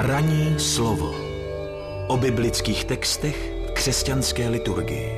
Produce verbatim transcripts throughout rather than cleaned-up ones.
Ranní slovo o biblických textech v křesťanské liturgii.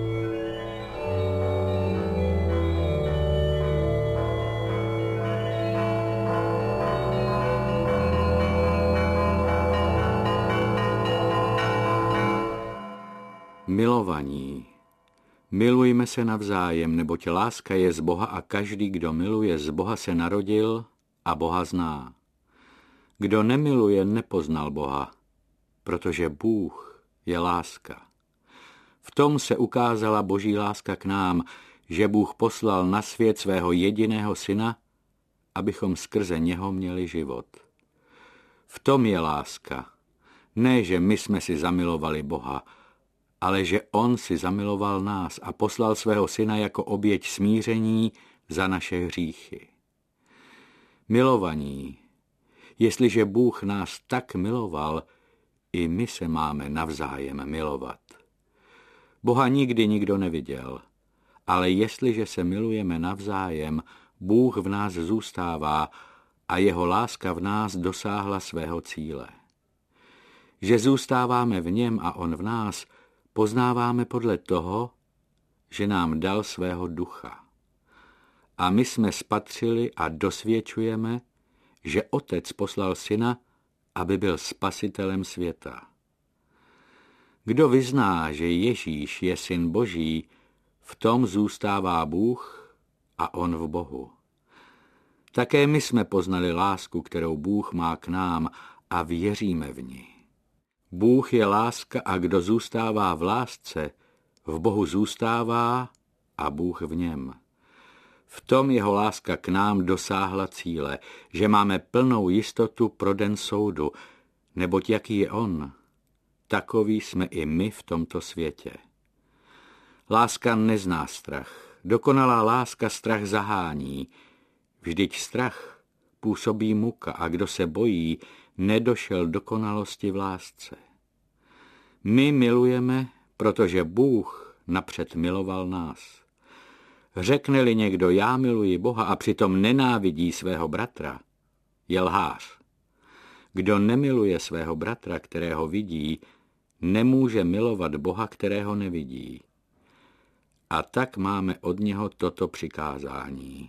Milovaní. Milujme se navzájem, neboť láska je z Boha a každý, kdo miluje z Boha, se narodil a Boha zná. Kdo nemiluje, nepoznal Boha, protože Bůh je láska. V tom se ukázala Boží láska k nám, že Bůh poslal na svět svého jediného syna, abychom skrze něho měli život. V tom je láska. Ne, že my jsme si zamilovali Boha, ale že on si zamiloval nás a poslal svého syna jako oběť smíření za naše hříchy. Milovaní, jestliže Bůh nás tak miloval, i my se máme navzájem milovat. Boha nikdy nikdo neviděl, ale jestliže se milujeme navzájem, Bůh v nás zůstává a jeho láska v nás dosáhla svého cíle. Že zůstáváme v něm a on v nás, poznáváme podle toho, že nám dal svého ducha. A my jsme spatřili a dosvědčujeme, že Otec poslal syna, aby byl spasitelem světa. Kdo vyzná, že Ježíš je syn Boží, v tom zůstává Bůh a on v Bohu. Také my jsme poznali lásku, kterou Bůh má k nám, a věříme v ní. Bůh je láska a kdo zůstává v lásce, v Bohu zůstává a Bůh v něm. V tom jeho láska k nám dosáhla cíle, že máme plnou jistotu pro den soudu, neboť jaký je on, takový jsme i my v tomto světě. Láska nezná strach, dokonalá láska strach zahání, vždyť strach působí muka a kdo se bojí, nedošel dokonalosti v lásce. My milujeme, protože Bůh napřed miloval nás. Řekne-li někdo, já miluji Boha a přitom nenávidí svého bratra, je lhář. Kdo nemiluje svého bratra, kterého vidí, nemůže milovat Boha, kterého nevidí. A tak máme od něho toto přikázání.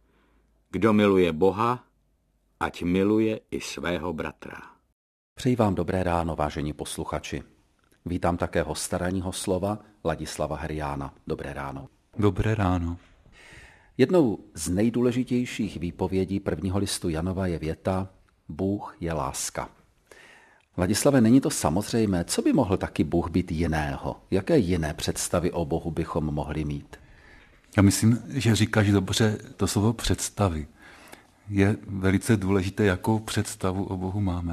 Kdo miluje Boha, ať miluje i svého bratra. Přeji vám dobré ráno, vážení posluchači. Vítám také hosta ranního slova, Ladislava Heriána. Dobré ráno. Dobré ráno. Jednou z nejdůležitějších výpovědí prvního listu Janova je věta Bůh je láska. Ladislave, není to samozřejmé, co by mohl taky Bůh být jiného? Jaké jiné představy o Bohu bychom mohli mít? Já myslím, že říkáš dobře to slovo představy. Je velice důležité, jakou představu o Bohu máme.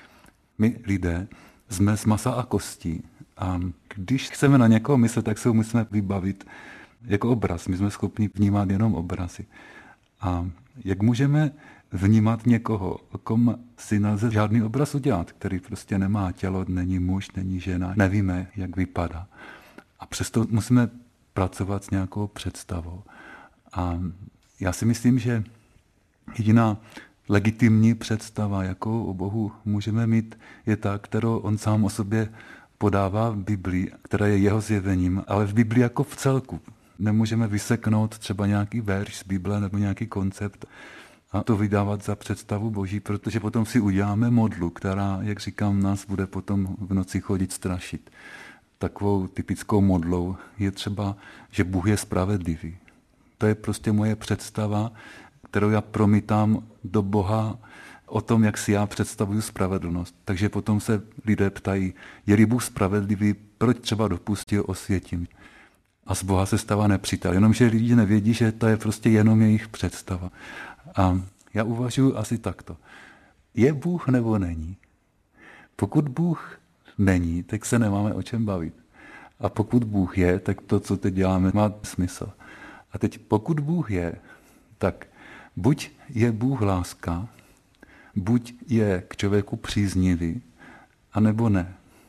My lidé jsme z masa a kostí a když chceme na někoho myslet, tak se ho musíme vybavit jako obraz. My jsme schopni vnímat jenom obrazy. A jak můžeme vnímat někoho, o kom si nelze žádný obraz udělat, který prostě nemá tělo, není muž, není žena, nevíme, jak vypadá. A přesto musíme pracovat s nějakou představou. A já si myslím, že jediná legitimní představa, jakou o Bohu můžeme mít, je ta, kterou on sám o sobě podává v Biblii, která je jeho zjevením, ale v Biblii jako v celku. Nemůžeme vyseknout třeba nějaký verš z Bible nebo nějaký koncept a to vydávat za představu Boží, protože potom si uděláme modlu, která, jak říkám, nás bude potom v noci chodit strašit. Takovou typickou modlou je třeba, že Bůh je spravedlivý. To je prostě moje představa, kterou já promítám do Boha o tom, jak si já představuju spravedlnost. Takže potom se lidé ptají, je-li Bůh spravedlivý, proč třeba dopustil osvětím? A z Boha se stává nepřítel. Jenomže lidi nevědí, že to je prostě jenom jejich představa. A já uvažuji asi takto. Je Bůh nebo není? Pokud Bůh není, tak se nemáme o čem bavit. A pokud Bůh je, tak to, co teď děláme, má smysl. A teď pokud Bůh je, tak buď je Bůh láska, buď je k člověku příznivý, anebo ne.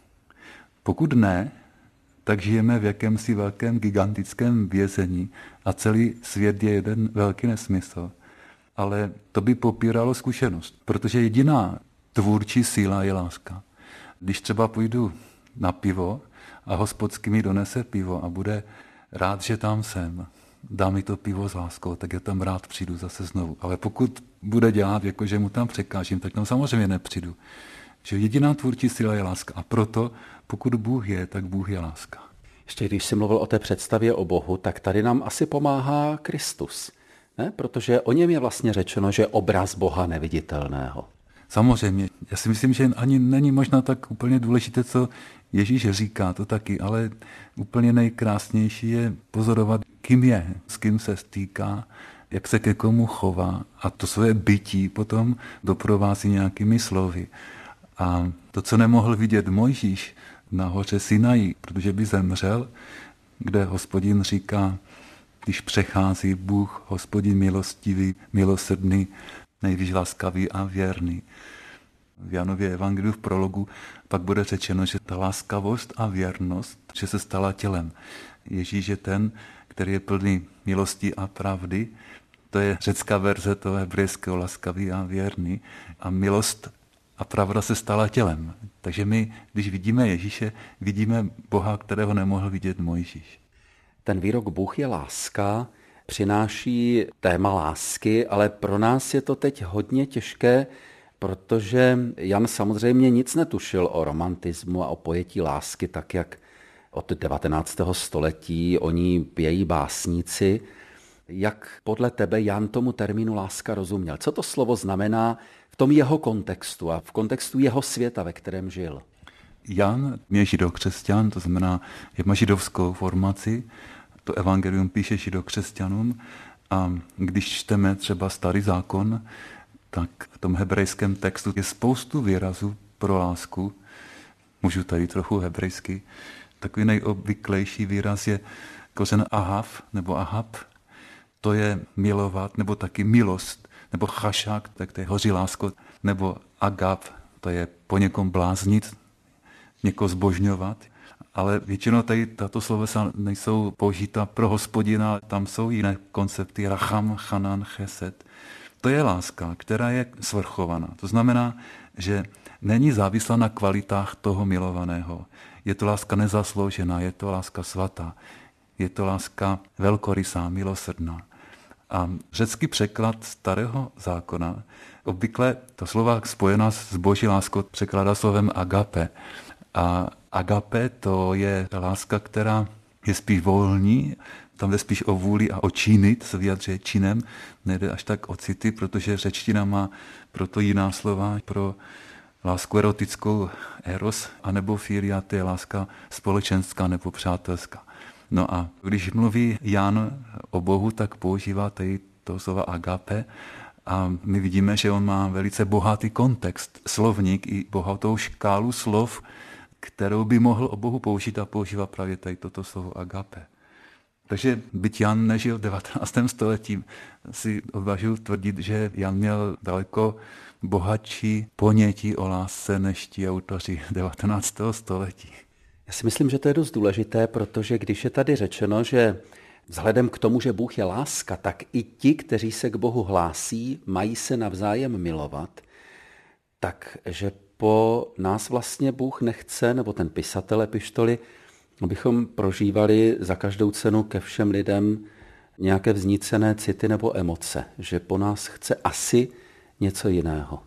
Pokud ne, tak žijeme v jakémsi velkém gigantickém vězení a celý svět je jeden velký nesmysl. Ale to by popíralo zkušenost, protože jediná tvůrčí síla je láska. Když třeba půjdu na pivo a hospodský mi donese pivo a bude rád, že tam jsem, dá mi to pivo s láskou, tak já tam rád přijdu zase znovu. Ale pokud bude dělat, jako že mu tam překážím, tak tam samozřejmě nepřijdu. Že jediná tvůrčí síla je láska. A proto, pokud Bůh je, tak Bůh je láska. Ještě když jsi mluvil o té představě o Bohu, tak tady nám asi pomáhá Kristus. Ne? Protože o něm je vlastně řečeno, že obraz Boha neviditelného. Samozřejmě. Já si myslím, že ani není možná tak úplně důležité, co Ježíš říká, to taky, ale úplně nejkrásnější je pozorovat, kým je, s kým se stýká, jak se ke komu chová a to své bytí potom doprovází nějakými slovy. A to, co nemohl vidět Mojžíš na hoře Sinaji, protože by zemřel, kde Hospodin říká, když přechází Bůh, Hospodin milostivý, milosrdný, nejvíc laskavý a věrný. V Janově evangeliu v prologu pak bude řečeno, že ta laskavost a věrnost, že se stala tělem. Ježíš je ten, který je plný milosti a pravdy. To je řecká verze toho hebrejského laskavý a věrný. A milost a pravda se stala tělem. Takže my, když vidíme Ježíše, vidíme Boha, kterého nemohl vidět Mojžíš. Ten výrok Bůh je láska přináší téma lásky, ale pro nás je to teď hodně těžké, protože Jan samozřejmě nic netušil o romantismu a o pojetí lásky, tak jak od devatenáctého století o ní pějí básníci. Jak podle tebe Jan tomu termínu láska rozuměl? Co to slovo znamená v tom jeho kontextu a v kontextu jeho světa, ve kterém žil? Jan je židokřesťan, to znamená, že má židovskou formaci, to evangelium píše židokřesťanům a když čteme třeba Starý zákon, tak v tom hebrejském textu je spoustu výrazů pro lásku. Můžu tady trochu hebrejsky. Takový nejobvyklejší výraz je kořen ahav nebo ahab. To je milovat, nebo taky milost, nebo chašák, tak to je hoří lásko, nebo agap, to je po někom bláznit, někoho zbožňovat. Ale většinou tady tato slovesa nejsou použita pro Hospodina, tam jsou jiné koncepty, racham, chanan, chesed. To je láska, která je svrchovaná. To znamená, že není závislá na kvalitách toho milovaného. Je to láska nezasloužená, je to láska svatá, je to láska velkorysá, milosrdná. A řecký překlad Starého zákona, obvykle to slova spojená s boží láskou překládá slovem agape. A agape to je ta láska, která je spíš volní, tam jde spíš o vůli a o činy, to se vyjadřuje činem, nejde až tak o city, protože řečtina má proto jiná slova pro lásku erotickou eros, anebo filia, to je láska společenská nebo přátelská. No a když mluví Jan o Bohu, tak používá tady to slova agape a my vidíme, že on má velice bohatý kontext, slovník i bohatou škálu slov, kterou by mohl o Bohu použít a používá právě tady toto slovo agape. Takže byť Jan nežil v devatenáctém století, si odvažuji tvrdit, že Jan měl daleko bohatší ponětí o lásce než ti autoři devatenáctého století. Já si myslím, že to je dost důležité, protože když je tady řečeno, že vzhledem k tomu, že Bůh je láska, tak i ti, kteří se k Bohu hlásí, mají se navzájem milovat, takže po nás vlastně Bůh nechce, nebo ten pisatel epištoly, abychom prožívali za každou cenu ke všem lidem nějaké vznícené city nebo emoce, že po nás chce asi něco jiného.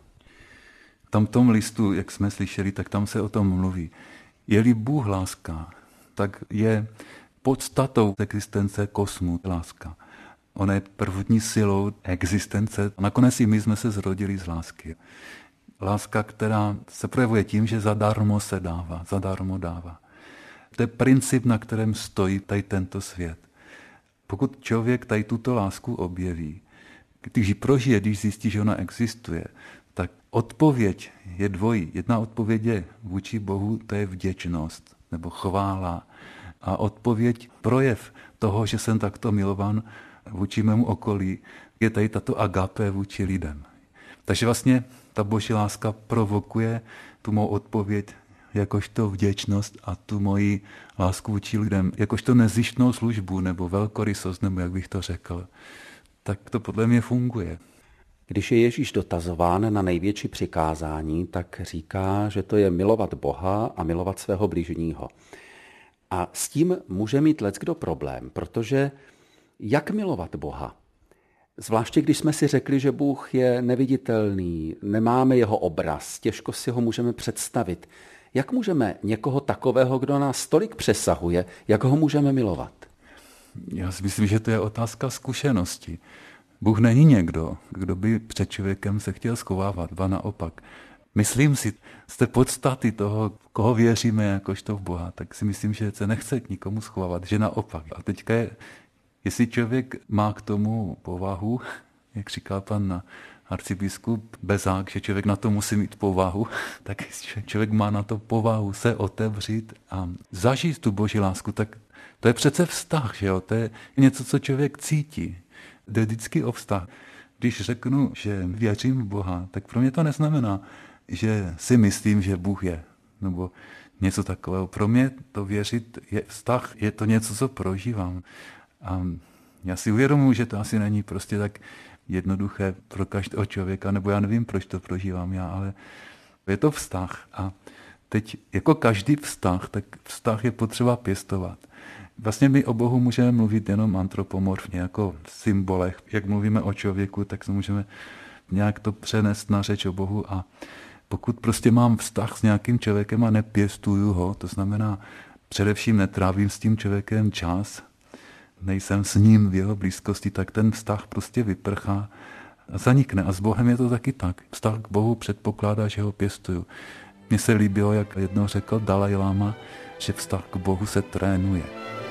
Tam v tom listu, jak jsme slyšeli, tak tam se o tom mluví. Je-li Bůh láska, tak je podstatou existence kosmu láska. Ona je prvotní silou existence. Nakonec i my jsme se zrodili z lásky. Láska, která se projevuje tím, že zadarmo se dává, zadarmo dává. To je princip, na kterém stojí tady tento svět. Pokud člověk tady tuto lásku objeví, když ji prožije, když zjistí, že ona existuje, tak odpověď je dvojí. Jedna odpověď je vůči Bohu, to je vděčnost nebo chvála. A odpověď, projev toho, že jsem takto milovan vůči mému okolí, je tady tato agape vůči lidem. Takže vlastně ta boží láska provokuje tu mou odpověď jakožto vděčnost a tu moji lásku vůči lidem, jakožto nezištnou službu nebo velkorysost, nebo jak bych to řekl. Tak to podle mě funguje. Když je Ježíš dotazován na největší přikázání, tak říká, že to je milovat Boha a milovat svého bližního. A s tím může mít leckdo problém, protože jak milovat Boha? Zvláště když jsme si řekli, že Bůh je neviditelný, nemáme jeho obraz, těžko si ho můžeme představit. Jak můžeme někoho takového, kdo nás tolik přesahuje, jak ho můžeme milovat? Já si myslím, že to je otázka zkušenosti. Bůh není někdo, kdo by před člověkem se chtěl schovávat, ba naopak. Myslím si, z té podstaty toho, koho věříme jakožto v Boha, tak si myslím, že se nechce k nikomu schovávat, že naopak. A teďka je, jestli člověk má k tomu povahu, jak říkal pan arcibiskup Bezák, že člověk na to musí mít povahu, tak člověk má na to povahu se otevřít a zažít tu Boží lásku, tak to je přece vztah, že jo? To je něco, co člověk cítí. Jde vždycky o vztah. Když řeknu, že věřím v Boha, tak pro mě to neznamená, že si myslím, že Bůh je, nebo něco takového. Pro mě to věřit je vztah, je to něco, co prožívám. A já si uvědomuji, že to asi není prostě tak jednoduché pro každého člověka, nebo já nevím, proč to prožívám já, ale je to vztah. A teď jako každý vztah, tak vztah je potřeba pěstovat. Vlastně my o Bohu můžeme mluvit jenom antropomorfně, jako v symbolech. Jak mluvíme o člověku, tak se můžeme nějak to přenést na řeč o Bohu. A pokud prostě mám vztah s nějakým člověkem a nepěstuju ho, to znamená především netrávím s tím člověkem čas, nejsem s ním v jeho blízkosti, tak ten vztah prostě vyprchá a zanikne. A s Bohem je to taky tak. Vztah k Bohu předpokládá, že ho pěstuju. Mně se líbilo, jak jednou řekl Dalaj Lama, že vztah k Bohu se trénuje.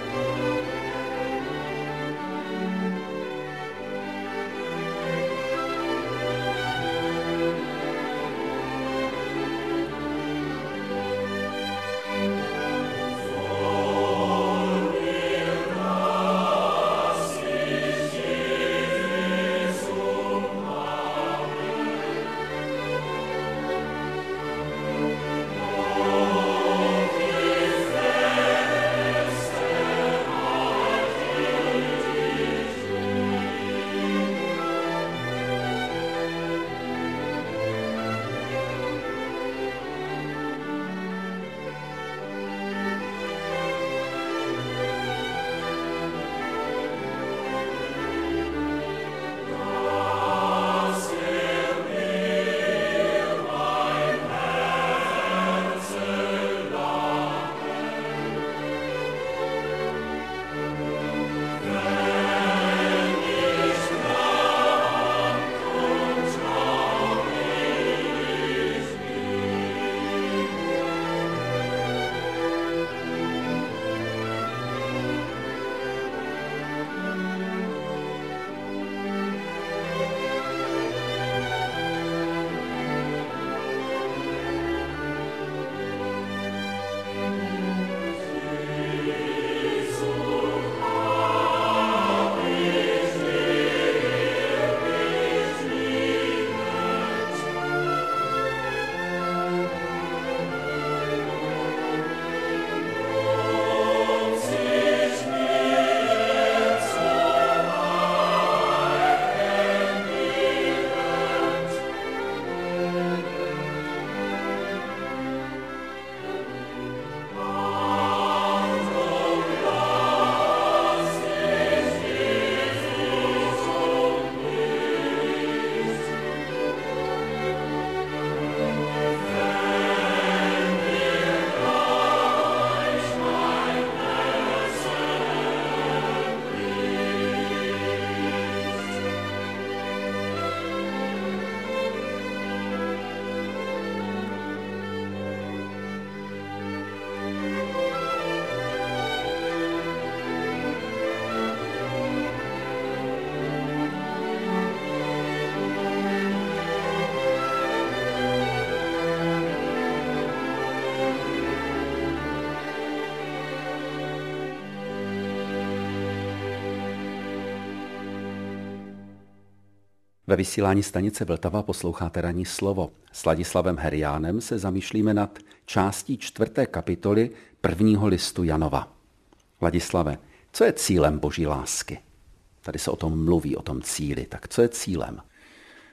Ve vysílání stanice Vltava posloucháte ranní slovo. S Ladislavem Heriánem se zamýšlíme nad částí čtvrté kapitoly prvního listu Janova. Ladislave, co je cílem Boží lásky? Tady se o tom mluví, o tom cíli. Tak co je cílem?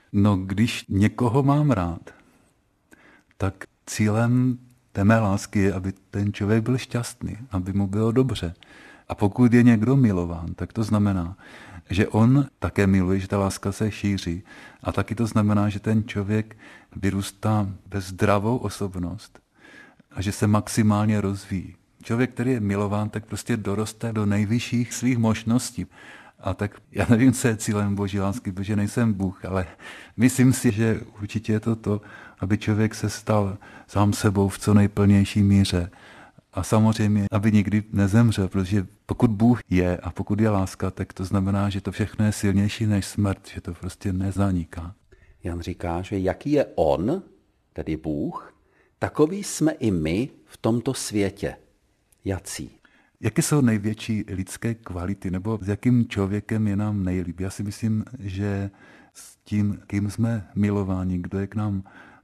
No, když někoho mám rád, tak cílem té mé lásky je, aby ten člověk byl šťastný, aby mu bylo dobře. A pokud je někdo milován, tak to znamená, že on také miluje, že ta láska se šíří. A taky to znamená, že ten člověk vyrůstá ve zdravou osobnost a že se maximálně rozvíjí. Člověk, který je milován, tak prostě doroste do nejvyšších svých možností. A tak já nevím, co je cílem boží lásky, protože nejsem Bůh, ale myslím si, že určitě je to to, aby člověk se stal sám sebou v co nejplnější míře. A samozřejmě, aby nikdy nezemřel, protože pokud Bůh je a pokud je láska, tak to znamená, že to všechno je silnější než smrt, že to prostě nezaniká. Jan říká, že jaký je on, tedy Bůh, takový jsme i my v tomto světě. Jací? Jaké jsou největší lidské kvality, nebo s jakým člověkem je nám nejlíp? Já si myslím, že s tím, kým jsme milováni, kdo je k nám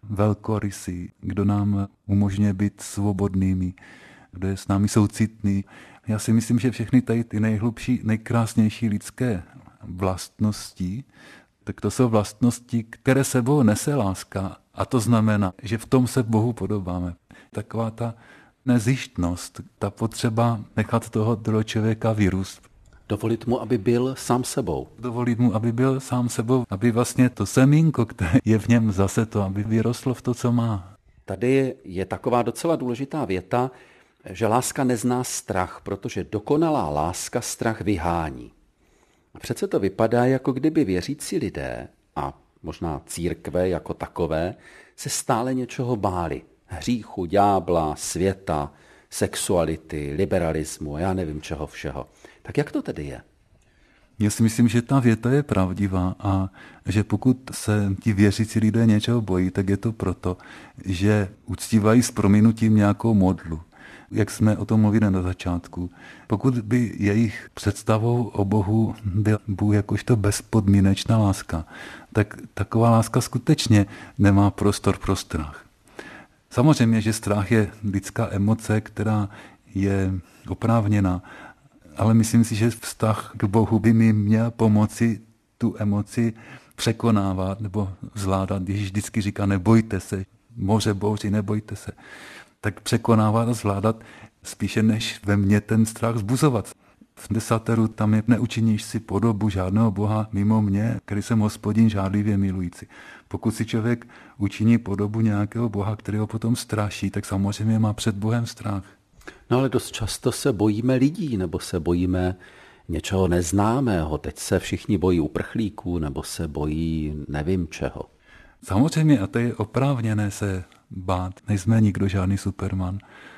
velkorysý, kdo nám umožňuje být svobodnými, kdo je s námi soucitný. Já si myslím, že všechny tady ty nejhlubší, nejkrásnější lidské vlastnosti, tak to jsou vlastnosti, které sebou nese láska. A to znamená, že v tom se Bohu podobáme. Taková ta nezištnost, ta potřeba nechat toho druhého člověka vyrůst. Dovolit mu, aby byl sám sebou. Dovolit mu, aby byl sám sebou, aby vlastně to semínko, které je v něm zase to, aby vyrostlo v to, co má. Tady je taková docela důležitá věta, že láska nezná strach, protože dokonalá láska strach vyhání. A přece to vypadá, jako kdyby věřící lidé a možná církve jako takové se stále něčeho báli. Hříchu, ďábla, světa, sexuality, liberalismu, já nevím čeho všeho. Tak jak to tedy je? Já si myslím, že ta věta je pravdivá a že pokud se ti věřící lidé něčeho bojí, tak je to proto, že uctívají s prominutím nějakou modlu. Jak jsme o tom mluvili na začátku. Pokud by jejich představou o Bohu byl Bůh jakožto bezpodmínečná láska, tak taková láska skutečně nemá prostor pro strach. Samozřejmě, že strach je lidská emoce, která je oprávněná, ale myslím si, že vztah k Bohu by mi měl pomoci tu emoci překonávat nebo zvládat. Ježíš vždycky říká, nebojte se, moře bouří, nebojte se. Tak překonávat a zvládat spíše než ve mně ten strach vzbuzovat. V desateru tam je neučiníš si podobu žádného Boha mimo mě, který jsem Hospodin žádlivě milující. Pokud si člověk učiní podobu nějakého Boha, který ho potom straší, tak samozřejmě má před Bohem strach. No ale dost často se bojíme lidí, nebo se bojíme něčeho neznámého. Teď se všichni bojí uprchlíků, nebo se bojí nevím čeho. Samozřejmě, a to je oprávněné se bát. Nejsme nikdo žádný Superman,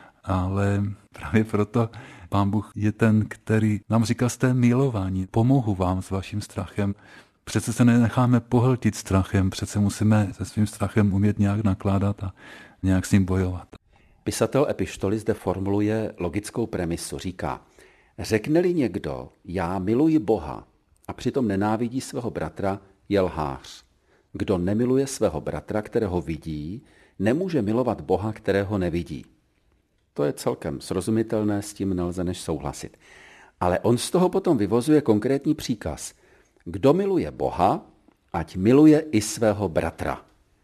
ale právě proto Pán Bůh je ten, který nám říká, jste milování, pomohu vám s vaším strachem. Přece se nenecháme pohltit strachem, přece musíme se svým strachem umět nějak nakládat a nějak s ním bojovat. Pisatel epištoly zde formuluje logickou premisu. Říká, řekne-li někdo, já miluji Boha a přitom nenávidí svého bratra, je lhář. Kdo nemiluje svého bratra, kterého vidí, nemůže milovat Boha, kterého nevidí. To je celkem srozumitelné, s tím nelze než souhlasit. Ale on z toho potom vyvozuje konkrétní příkaz. Kdo miluje Boha, ať miluje i svého bratra.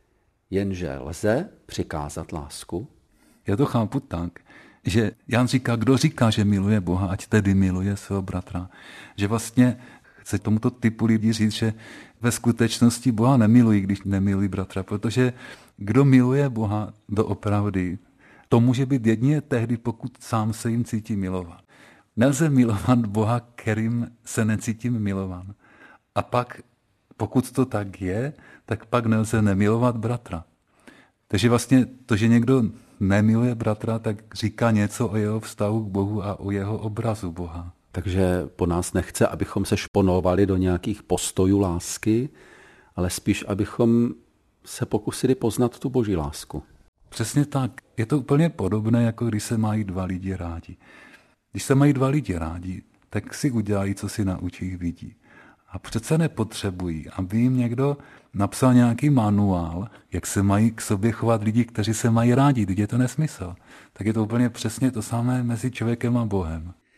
Jenže lze přikázat lásku? Já to chápu tak, že Jan říká, kdo říká, že miluje Boha, ať tedy miluje svého bratra. Že vlastně chce tomuto typu lidí říct, že ve skutečnosti Boha nemilují, když nemilují bratra, protože kdo miluje Boha doopravdy, to může být jedině tehdy, pokud sám se jim cítí milovat. Nelze milovat Boha, kterým se necítím milovan. A pak, pokud to tak je, tak pak nelze nemilovat bratra. Takže vlastně to, že někdo nemiluje bratra, tak říká něco o jeho vztahu k Bohu a o jeho obrazu Boha. Takže po nás nechce, abychom se šponovali do nějakých postojů lásky, ale spíš, abychom se pokusili poznat tu boží lásku. Přesně tak. Je to úplně podobné, jako když se mají dva lidi rádi. Když se mají dva lidi rádi, tak si udělají, co si na očích vidí. A přece nepotřebují, aby jim někdo napsal nějaký manuál, jak se mají k sobě chovat lidi, kteří se mají rádi. Teď je to nesmysl. Tak je to úplně přesně to samé mezi člověkem a Bohem.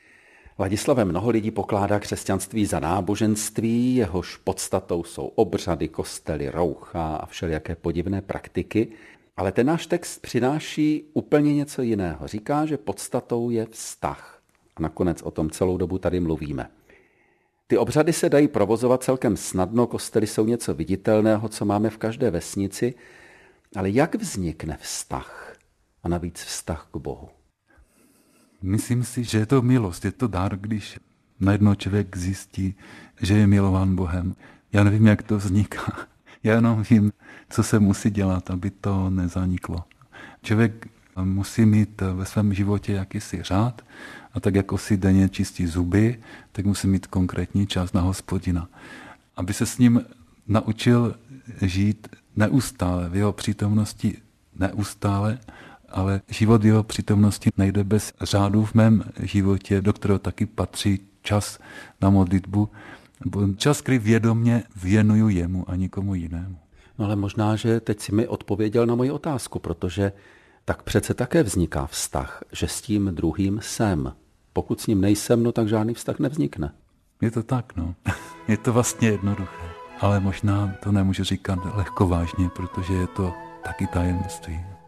Ladislave, mnoho lidí pokládá křesťanství za náboženství, jehož podstatou jsou obřady, kostely, roucha a všelijaké podivné praktiky, ale ten náš text přináší úplně něco jiného. Říká, že podstatou je vztah. A nakonec o tom celou dobu tady mluvíme. Ty obřady se dají provozovat celkem snadno, kostely jsou něco viditelného, co máme v každé vesnici, ale jak vznikne vztah? A navíc vztah k Bohu. Myslím si, že je to milost, je to dar, když najednou člověk zjistí, že je milován Bohem. Já nevím, jak to vzniká. Já jenom vím, co se musí dělat, aby to nezaniklo. Člověk musí mít ve svém životě jakýsi řád a tak jako si denně čistí zuby, tak musí mít konkrétní čas na Hospodina. Aby se s ním naučil žít neustále, v jeho přítomnosti neustále, ale život v jeho přítomnosti nejde bez řádu v mém životě, do kterého taky patří čas na modlitbu, čas, který vědomě věnuju jemu a nikomu jinému. No ale možná, že teď si mi odpověděl na moji otázku, protože tak přece také vzniká vztah, že s tím druhým jsem. Pokud s ním nejsem, no tak žádný vztah nevznikne. Je to tak, no. Je to vlastně jednoduché, ale možná to nemůžu říkat lehkovážně, protože je to taky tajemství.